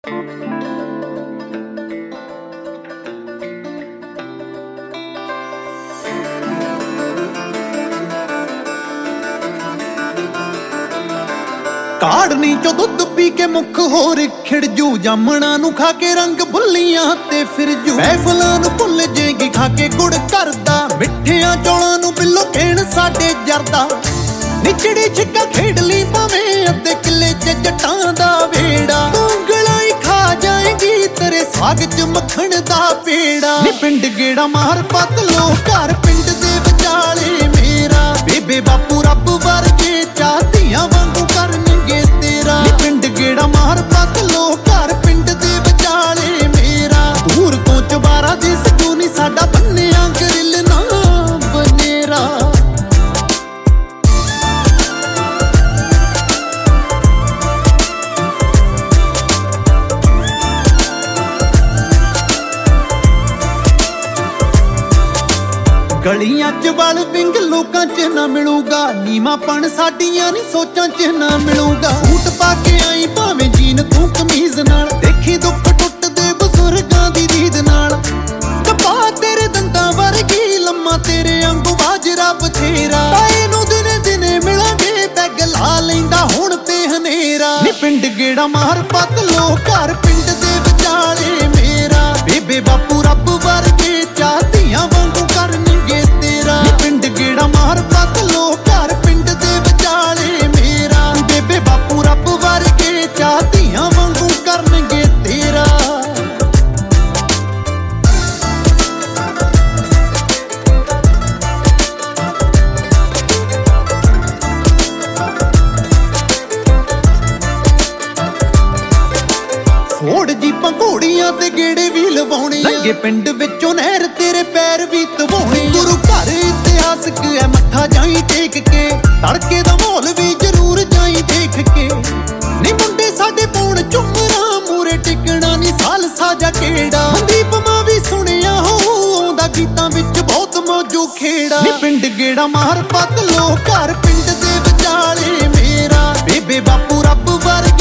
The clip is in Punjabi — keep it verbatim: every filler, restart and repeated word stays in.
ਕਾੜਨੀ ਚੋਂ ਦੁੱਧ ਪੀ ਕੇ ਮੁੱਖ ਹੋਰ ਖਿੜਜੂ, ਜਾਮਣਾ ਨੂੰ ਖਾ ਕੇ ਰੰਗ ਬੁੱਲੀਆਂ ਤੇ ਫਿਰਜੂ। ਮਹਿਫਲਾਂ ਨੂੰ ਭੁੱਲ ਜੇਗੀ ਖਾ ਕੇ ਗੁੜ ਕਰਦਾ, ਮਿੱਠਿਆਂ ਚੌਲਾਂ ਨੂੰ ਬਿੱਲੋ ਕਹਿਣ ਸਾਡੇ ਜਰਦਾ। ਨਿਚੜੀ ਛਿੱਕਾ ਖੇਡ ਲਈ ਭਾਵੇਂ ਅੱਧੇ ਕਿੱਲੇ ਚ ਜੱਟਾਂ ਦਾ ਵੇੜਾ। ਉਂਗਲਾਂ ਹੀ ਖਾ ਜਾਏਗੀ ਤੇਰੇ ਸਾਗ ਚ ਮੱਖਣ ਦਾ ਪੇੜਾ। ਨੀ ਪਿੰਡ ਗੇੜਾ ਮਾਰ ਪਤਲੋ ਘਰ ਪਿੰਡ ਦੇ ਵਿਚਾਲੇ ਮੇਰਾ, ਬੇਬੇ ਬਾਪੂ ਰੱਬ ਵਰਗੇ ਚਾਹਤੀਆਂ ਵਾਂਗੂ ਕਰਨਗੇ ਤੇਰਾ। ਨੀ ਪਿੰਡ ਗੇੜਾ ਮਾਰ ਪਤਲੋ ਘਰ ਪਿੰਡ ਦੇ ਵਿਚਾਲੇ ਮੇਰਾ, ਦੂਰ ਤੋਂ ਚੁਬਾਰਾ ਦਿਸ ਜੂ ਨੀ ਸਾਡਾ ਬੰਨਿਆ ਗਰਿਲ ਨਾ ਬਨੇਰਾ। ਗਲੀਆਂ ਚ ਵਲ ਵਿੰਗ ਲੋਕਾਂ ਚ ਨਾ ਮਿਲੂਗਾ, ਨੀਵਾਂਪਣ ਸਾਡੀਆਂ ਨੀ ਸੋਚਾਂ ਚ ਨਾ ਮਿਲੂਗਾ। ਸੂਟ ਪਾ ਕੇ ਆਈ ਭਾਵੇਂ ਜੀਨ ਤੂੰ ਕਮੀਜ਼ ਨਾਲ, ਦੇਖੀ ਦੁੱਖ ਟੁੱਟਦੇ ਬਜ਼ੁਰਗਾਂ ਦੀ ਰੀਝ ਨਾਲ। ਕਪਾ ਤੇਰੇ ਦੰਦਾਂ ਵਰਗੀ ਲੰਮਾ ਤੇਰੇ ਵਾਂਗੂ ਬਾਜਰਾ ਬਥੇਰਾ। ਤਾਏ ਨੂੰ ਦਿਨੇ ਦਿਨੇ ਮਿਲਾਂਗੇ ਪੈਗ ਲਾ ਲੈਂਦਾ ਹੁਣ ਤੇ ਹਨੇਰਾ। ਨੀ ਪਿੰਡ ਗੇੜਾ ਮਾਰ ਪਤਲੋ ਘਰ ਪਿੰਡ ਦੇ ਵਿਚਾਲੇ ਮੇਰਾ, ਬੇਬੇ ਬਾਪੂ ਰੱਬ ਵਰਗੇ ਚਾਹਤੀਆਂ ਵਾਂਗੂ ਕਰਨਗੇ ਤੇਰਾ। ਨੀ ਪਿੰਡ ਗੇੜਾ ਮਾਰ ਪਤਲੋ ਘਰ ਪਿੰਡ ਦੇ ਵਿਚਾਲੇ ਮੇਰਾ, ਬੇਬੇ ਬਾਪੂ ਰੱਬ ਵਰਗੇ ਚਾਹਤੀਆਂ ਵਾਂਗੂ ਕਰਨਗੇ ਤੇਰਾ। ਫੋੜ ਜੀਪਾਂ ਘੋੜੀਆਂ ਤੇ ਗੇੜੇ ਵੀ ਲਵਾਉਣੇ, ਲੰਗੇ ਪਿੰਡ ਵਿੱਚੋਂ ਨਹਿਰ ਤੇਰੇ ਪੈਰ ਵੀ ਧਵਾਉਣੇ। ਗੁਰੂ ਘਰ ਇਤਿਹਾਸਕ ਐ ਮੱਥਾ ਜਾਈ ਟੇਕ ਕੇ, ਤੜਕੇ ਦਾ ਮਾਹੌਲ ਵੀ ਜ਼ਰੂਰ ਜਾਈ ਦੇਖ ਕੇ। ਨੀ ਮੁੰਡੇ ਸਾਡੇ ਪੌਣ ਝੁੰਮਰਾਂ ਮੂਰੇ ਟਿਕਣਾ ਨੀ ਸਾਲ ਸਾਜਾ ਕਿਹੜਾ। ਮਨਦੀਪ ਮਾਂ ਵੀ ਸੁਣਿਆ ਹੋ ਆਉਂਦਾ ਗੀਤਾਂ ਵਿੱਚ ਬਹੁਤ ਮੌਜੂ ਖੇੜਾ। ਨੀ ਪਿੰਡ ਗੇੜਾ ਮਾਰ ਪਤਲੋ ਘਰ ਪਿੰਡ ਦੇ ਵਿਚਾਲੇ ਮੇਰਾ, ਬੇਬੇ ਬਾਪੂ ਰੱਬ ਵਰ